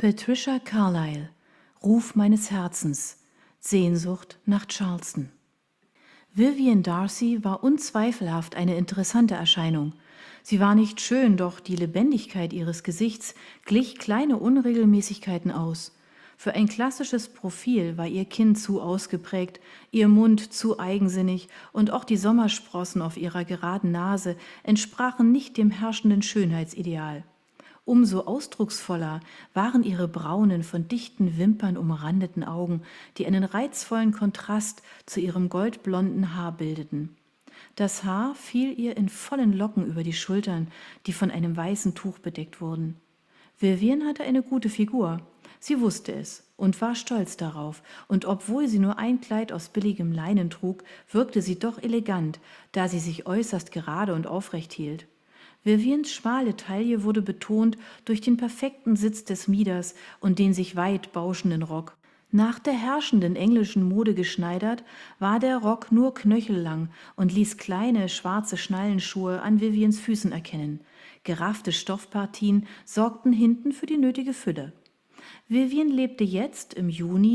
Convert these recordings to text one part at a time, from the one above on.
Patricia Carlyle, Ruf meines Herzens, Sehnsucht nach Charleston. Vivian Darcy war unzweifelhaft eine interessante Erscheinung. Sie war nicht schön, doch die Lebendigkeit ihres Gesichts glich kleine Unregelmäßigkeiten aus. Für ein klassisches Profil war ihr Kinn zu ausgeprägt, ihr Mund zu eigensinnig und auch die Sommersprossen auf ihrer geraden Nase entsprachen nicht dem herrschenden Schönheitsideal. Umso ausdrucksvoller waren ihre braunen, von dichten Wimpern umrandeten Augen, die einen reizvollen Kontrast zu ihrem goldblonden Haar bildeten. Das Haar fiel ihr in vollen Locken über die Schultern, die von einem weißen Tuch bedeckt wurden. Vivian hatte eine gute Figur. Sie wusste es und war stolz darauf, und obwohl sie nur ein Kleid aus billigem Leinen trug, wirkte sie doch elegant, da sie sich äußerst gerade und aufrecht hielt. Vivians schmale Taille wurde betont durch den perfekten Sitz des Mieders und den sich weit bauschenden Rock. Nach der herrschenden englischen Mode geschneidert, war der Rock nur knöchellang und ließ kleine schwarze Schnallenschuhe an Vivians Füßen erkennen. Geraffte Stoffpartien sorgten hinten für die nötige Fülle. Vivian lebte jetzt, im Juni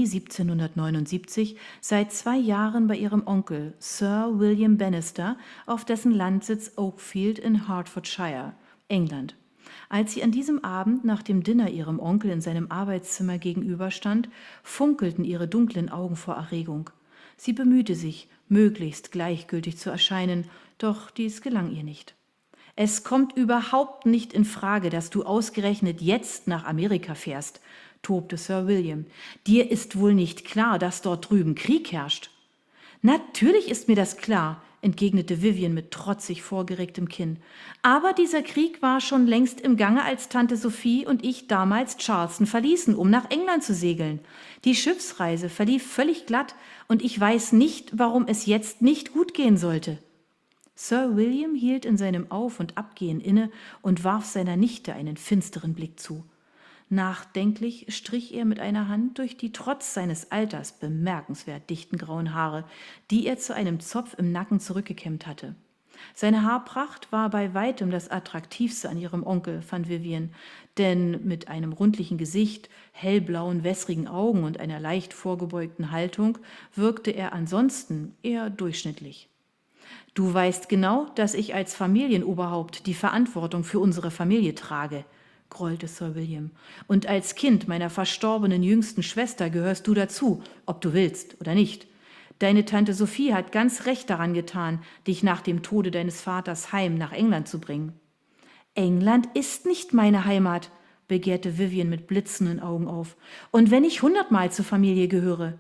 1779, seit 2 Jahren bei ihrem Onkel, Sir William Bannister, auf dessen Landsitz Oakfield in Hertfordshire, England. Als sie an diesem Abend nach dem Dinner ihrem Onkel in seinem Arbeitszimmer gegenüberstand, funkelten ihre dunklen Augen vor Erregung. Sie bemühte sich, möglichst gleichgültig zu erscheinen, doch dies gelang ihr nicht. »Es kommt überhaupt nicht in Frage, dass du ausgerechnet jetzt nach Amerika fährst«, tobte Sir William. »Dir ist wohl nicht klar, dass dort drüben Krieg herrscht?« »Natürlich ist mir das klar«, entgegnete Vivian mit trotzig vorgeregtem Kinn. »Aber dieser Krieg war schon längst im Gange, als Tante Sophie und ich damals Charleston verließen, um nach England zu segeln. Die Schiffsreise verlief völlig glatt und ich weiß nicht, warum es jetzt nicht gut gehen sollte.« Sir William hielt in seinem Auf- und Abgehen inne und warf seiner Nichte einen finsteren Blick zu. Nachdenklich strich er mit einer Hand durch die trotz seines Alters bemerkenswert dichten grauen Haare, die er zu einem Zopf im Nacken zurückgekämmt hatte. Seine Haarpracht war bei weitem das Attraktivste an ihrem Onkel, fand Vivian, denn mit einem rundlichen Gesicht, hellblauen, wässrigen Augen und einer leicht vorgebeugten Haltung wirkte er ansonsten eher durchschnittlich. »Du weißt genau, dass ich als Familienoberhaupt die Verantwortung für unsere Familie trage«, grollte Sir William. »Und als Kind meiner verstorbenen jüngsten Schwester gehörst du dazu, ob du willst oder nicht. Deine Tante Sophie hat ganz recht daran getan, dich nach dem Tode deines Vaters heim nach England zu bringen.« »England ist nicht meine Heimat«, begehrte Vivian mit blitzenden Augen auf. »Und wenn ich 100-mal zur Familie gehöre?«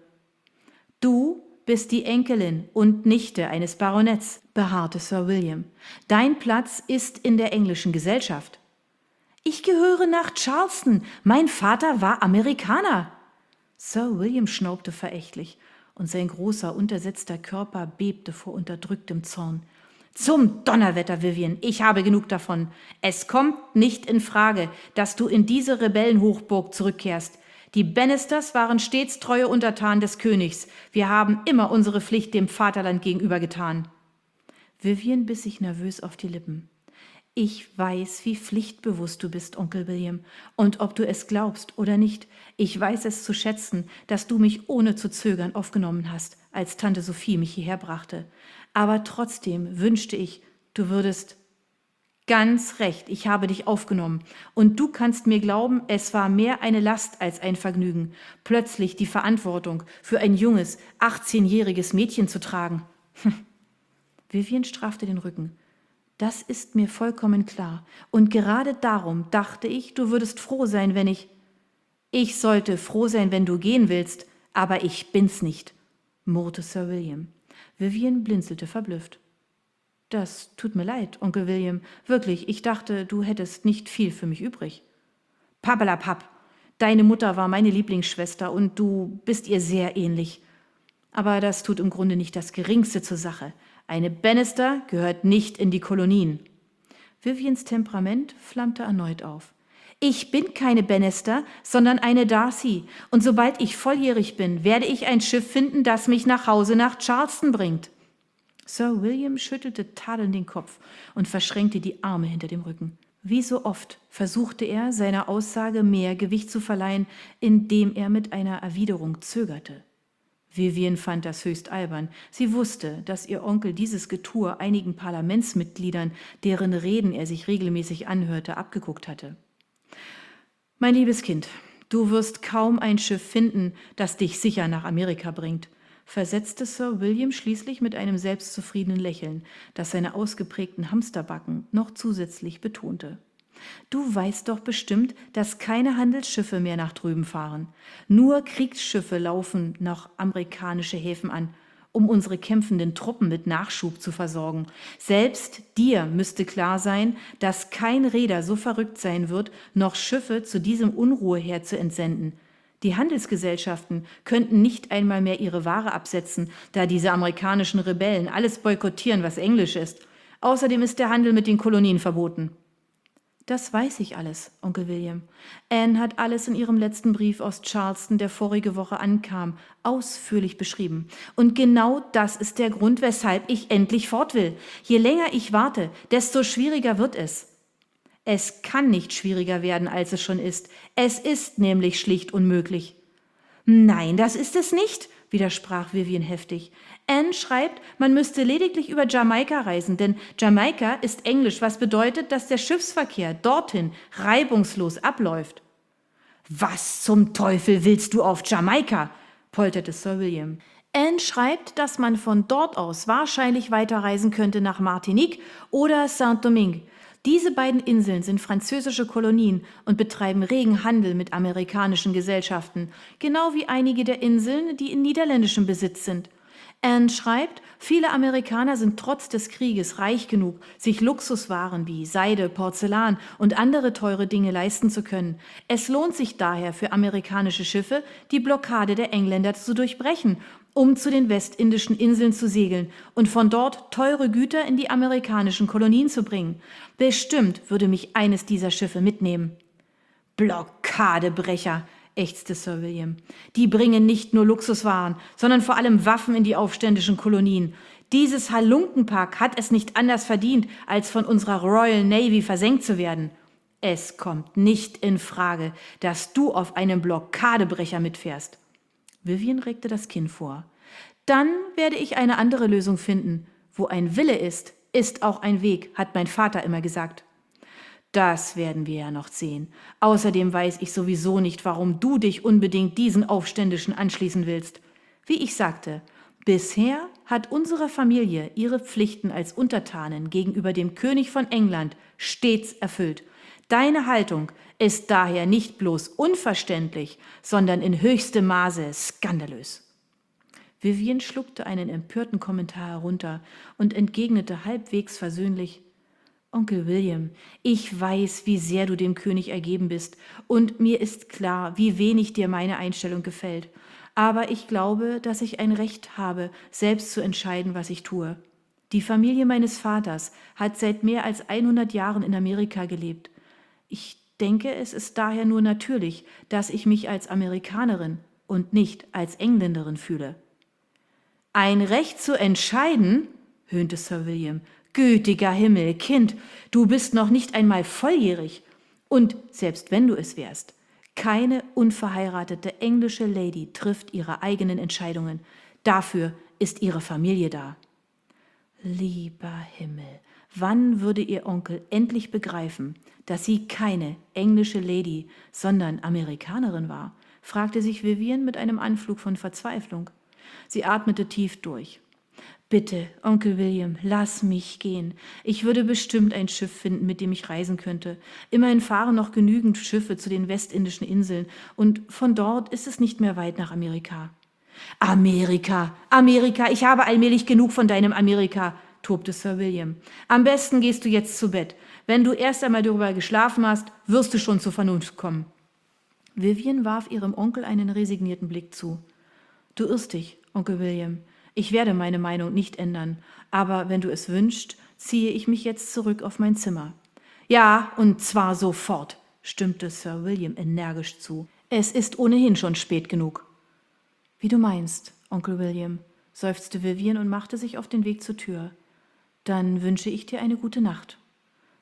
»Du bist die Enkelin und Nichte eines Baronetts«, beharrte Sir William. »Dein Platz ist in der englischen Gesellschaft.« »Ich gehöre nach Charleston. Mein Vater war Amerikaner.« Sir William schnaubte verächtlich und sein großer, untersetzter Körper bebte vor unterdrücktem Zorn. »Zum Donnerwetter, Vivian, ich habe genug davon. Es kommt nicht in Frage, dass du in diese Rebellenhochburg zurückkehrst. Die Bannisters waren stets treue Untertanen des Königs. Wir haben immer unsere Pflicht dem Vaterland gegenüber getan.« Vivian biss sich nervös auf die Lippen. »Ich weiß, wie pflichtbewusst du bist, Onkel William, und ob du es glaubst oder nicht, ich weiß es zu schätzen, dass du mich ohne zu zögern aufgenommen hast, als Tante Sophie mich hierher brachte. Aber trotzdem wünschte ich, du würdest...« »Ganz recht, ich habe dich aufgenommen. Und du kannst mir glauben, es war mehr eine Last als ein Vergnügen, plötzlich die Verantwortung für ein junges, 18-jähriges Mädchen zu tragen.« Vivian straffte den Rücken. »Das ist mir vollkommen klar. Und gerade darum dachte ich, du würdest froh sein, wenn ich...« »Ich sollte froh sein, wenn du gehen willst, aber ich bin's nicht«, murrte Sir William. Vivian blinzelte verblüfft. »Das tut mir leid, Onkel William. Wirklich, ich dachte, du hättest nicht viel für mich übrig.« »Pappelapapp. Deine Mutter war meine Lieblingsschwester und du bist ihr sehr ähnlich. Aber das tut im Grunde nicht das Geringste zur Sache. Eine Bannister gehört nicht in die Kolonien.« Vivians Temperament flammte erneut auf. »Ich bin keine Bannister, sondern eine Darcy. Und sobald ich volljährig bin, werde ich ein Schiff finden, das mich nach Hause nach Charleston bringt.« Sir William schüttelte tadelnd den Kopf und verschränkte die Arme hinter dem Rücken. Wie so oft versuchte er, seiner Aussage mehr Gewicht zu verleihen, indem er mit einer Erwiderung zögerte. Vivian fand das höchst albern. Sie wusste, dass ihr Onkel dieses Getue einigen Parlamentsmitgliedern, deren Reden er sich regelmäßig anhörte, abgeguckt hatte. »Mein liebes Kind, du wirst kaum ein Schiff finden, das dich sicher nach Amerika bringt«, versetzte Sir William schließlich mit einem selbstzufriedenen Lächeln, das seine ausgeprägten Hamsterbacken noch zusätzlich betonte. »Du weißt doch bestimmt, dass keine Handelsschiffe mehr nach drüben fahren. Nur Kriegsschiffe laufen nach amerikanische Häfen an, um unsere kämpfenden Truppen mit Nachschub zu versorgen. Selbst dir müsste klar sein, dass kein Reeder so verrückt sein wird, noch Schiffe zu diesem Unruheherd zu entsenden. Die Handelsgesellschaften könnten nicht einmal mehr ihre Ware absetzen, da diese amerikanischen Rebellen alles boykottieren, was Englisch ist. Außerdem ist der Handel mit den Kolonien verboten.« »Das weiß ich alles, Onkel William. Anne hat alles in ihrem letzten Brief aus Charleston, der vorige Woche ankam, ausführlich beschrieben. Und genau das ist der Grund, weshalb ich endlich fort will. Je länger ich warte, desto schwieriger wird es.« »Es kann nicht schwieriger werden, als es schon ist. Es ist nämlich schlicht unmöglich.« »Nein, das ist es nicht«, widersprach Vivian heftig. »Anne schreibt, man müsste lediglich über Jamaika reisen, denn Jamaika ist Englisch, was bedeutet, dass der Schiffsverkehr dorthin reibungslos abläuft.« »Was zum Teufel willst du auf Jamaika?«, polterte Sir William. »Anne schreibt, dass man von dort aus wahrscheinlich weiterreisen könnte nach Martinique oder Saint-Domingue. Diese beiden Inseln sind französische Kolonien und betreiben regen Handel mit amerikanischen Gesellschaften, genau wie einige der Inseln, die in niederländischem Besitz sind. Anne schreibt, viele Amerikaner sind trotz des Krieges reich genug, sich Luxuswaren wie Seide, Porzellan und andere teure Dinge leisten zu können. Es lohnt sich daher für amerikanische Schiffe, die Blockade der Engländer zu durchbrechen, um zu den westindischen Inseln zu segeln und von dort teure Güter in die amerikanischen Kolonien zu bringen. Bestimmt würde mich eines dieser Schiffe mitnehmen.« »Blockadebrecher«, ächzte Sir William. »Die bringen nicht nur Luxuswaren, sondern vor allem Waffen in die aufständischen Kolonien. Dieses Halunkenpack hat es nicht anders verdient, als von unserer Royal Navy versenkt zu werden. Es kommt nicht in Frage, dass du auf einem Blockadebrecher mitfährst.« Vivian regte das Kinn vor. »Dann werde ich eine andere Lösung finden. Wo ein Wille ist, ist auch ein Weg, hat mein Vater immer gesagt.« »Das werden wir ja noch sehen. Außerdem weiß ich sowieso nicht, warum du dich unbedingt diesen Aufständischen anschließen willst. Wie ich sagte, bisher hat unsere Familie ihre Pflichten als Untertanen gegenüber dem König von England stets erfüllt. Deine Haltung ist daher nicht bloß unverständlich, sondern in höchstem Maße skandalös.« Vivian schluckte einen empörten Kommentar herunter und entgegnete halbwegs versöhnlich: »Onkel William, ich weiß, wie sehr du dem König ergeben bist, und mir ist klar, wie wenig dir meine Einstellung gefällt. Aber ich glaube, dass ich ein Recht habe, selbst zu entscheiden, was ich tue. Die Familie meines Vaters hat seit mehr als 100 Jahren in Amerika gelebt. Ich denke, es ist daher nur natürlich, dass ich mich als Amerikanerin und nicht als Engländerin fühle.« »Ein Recht zu entscheiden?«, höhnte Sir William. »Gütiger Himmel, Kind, du bist noch nicht einmal volljährig. Und selbst wenn du es wärst, keine unverheiratete englische Lady trifft ihre eigenen Entscheidungen. Dafür ist ihre Familie da.« Lieber Himmel, wann würde ihr Onkel endlich begreifen, dass sie keine englische Lady, sondern Amerikanerin war?, fragte sich Vivian mit einem Anflug von Verzweiflung. Sie atmete tief durch. »Bitte, Onkel William, lass mich gehen. Ich würde bestimmt ein Schiff finden, mit dem ich reisen könnte. Immerhin fahren noch genügend Schiffe zu den westindischen Inseln, und von dort ist es nicht mehr weit nach Amerika.« »Amerika, Amerika, ich habe allmählich genug von deinem Amerika«, tobte Sir William. »Am besten gehst du jetzt zu Bett. Wenn du erst einmal darüber geschlafen hast, wirst du schon zur Vernunft kommen.« Vivian warf ihrem Onkel einen resignierten Blick zu. »Du irrst dich, Onkel William. Ich werde meine Meinung nicht ändern, aber wenn du es wünschst, ziehe ich mich jetzt zurück auf mein Zimmer.« »Ja, und zwar sofort«, stimmte Sir William energisch zu. »Es ist ohnehin schon spät genug.« »Wie du meinst, Onkel William«, seufzte Vivian und machte sich auf den Weg zur Tür. »Dann wünsche ich dir eine gute Nacht.«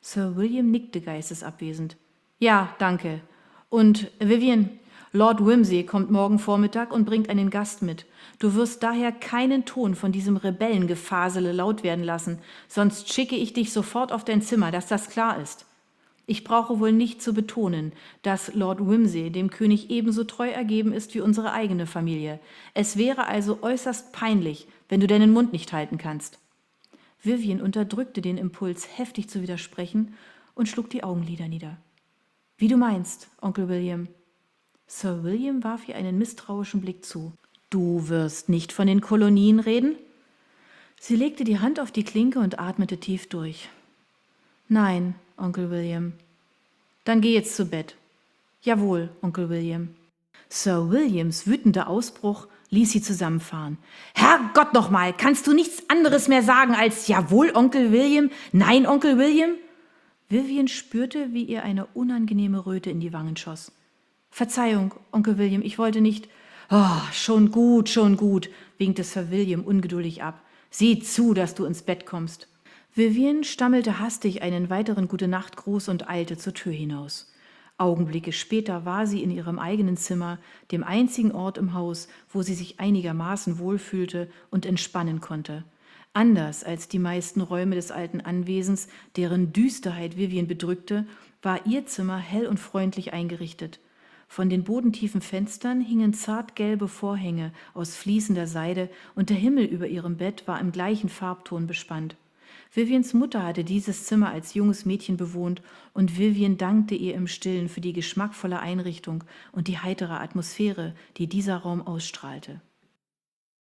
Sir William nickte geistesabwesend. »Ja, danke. Und, Vivian, Lord Wimsey kommt morgen Vormittag und bringt einen Gast mit. Du wirst daher keinen Ton von diesem Rebellengefasele laut werden lassen, sonst schicke ich dich sofort auf dein Zimmer, dass das klar ist. Ich brauche wohl nicht zu betonen, dass Lord Wimsey dem König ebenso treu ergeben ist wie unsere eigene Familie. Es wäre also äußerst peinlich, wenn du deinen Mund nicht halten kannst.« Vivian unterdrückte den Impuls, heftig zu widersprechen, und schlug die Augenlider nieder. »Wie du meinst, Onkel William.« Sir William warf ihr einen misstrauischen Blick zu. »Du wirst nicht von den Kolonien reden?« Sie legte die Hand auf die Klinke und atmete tief durch. »Nein, Onkel William.« »Dann geh jetzt zu Bett.« »Jawohl, Onkel William.« Sir Williams wütender Ausbruch ließ sie zusammenfahren. »Herrgott nochmal, kannst du nichts anderes mehr sagen als »Jawohl, Onkel William«, »Nein, Onkel William«?« Vivian spürte, wie ihr eine unangenehme Röte in die Wangen schoss. »Verzeihung, Onkel William, ich wollte nicht.« »Oh, schon gut, winkte Sir William ungeduldig ab. »Sieh zu, dass du ins Bett kommst.« Vivian stammelte hastig einen weiteren Gute-Nacht-Gruß und eilte zur Tür hinaus. Augenblicke später war sie in ihrem eigenen Zimmer, dem einzigen Ort im Haus, wo sie sich einigermaßen wohlfühlte und entspannen konnte. Anders als die meisten Räume des alten Anwesens, deren Düsterheit Vivian bedrückte, war ihr Zimmer hell und freundlich eingerichtet. Von den bodentiefen Fenstern hingen zartgelbe Vorhänge aus fließender Seide und der Himmel über ihrem Bett war im gleichen Farbton bespannt. Vivians Mutter hatte dieses Zimmer als junges Mädchen bewohnt und Vivian dankte ihr im Stillen für die geschmackvolle Einrichtung und die heitere Atmosphäre, die dieser Raum ausstrahlte.